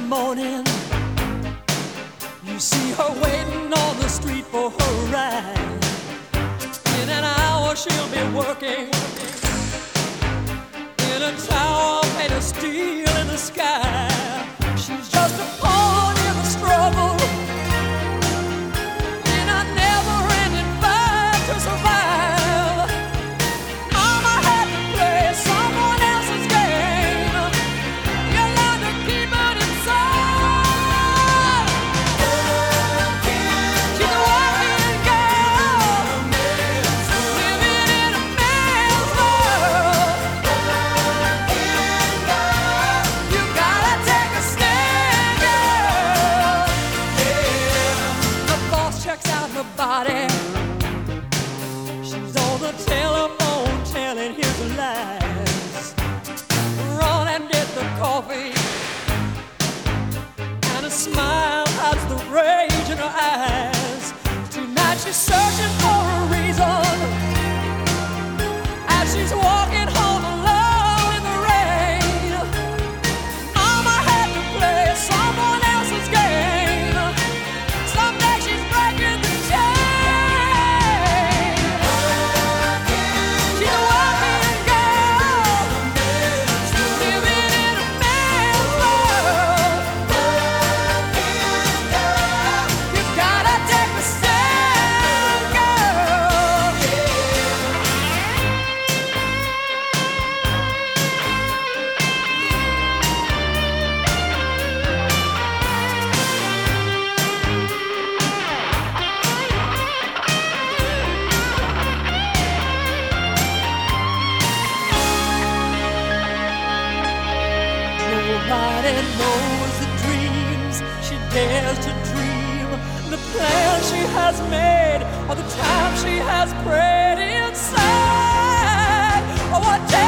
morning, you see her waiting on the street for her ride. In an hour she'll be working in a tower made of steel in the sky. She's just a pawn in the struggle, in a never-ending fight to survive. Mama had to play someone else's game. You learn to keep it inside. She's a working girl, living in a man's world. You gotta take a stand, girl. The boss checks out her body. She's on the telephone telling his lies. Run and get the coffee, and a smile hides the rage in her eyes. Tonight she's searching for a reason, as she's walking home alone in the rain. Mama had to play someone else's game. Someday she's breaking the chain. She's a working girl, living in a man's world. You gotta take a stand, girl. Nobody knows the dreams she dares to dream, the plans she has made, or the time she has prayed inside. Or what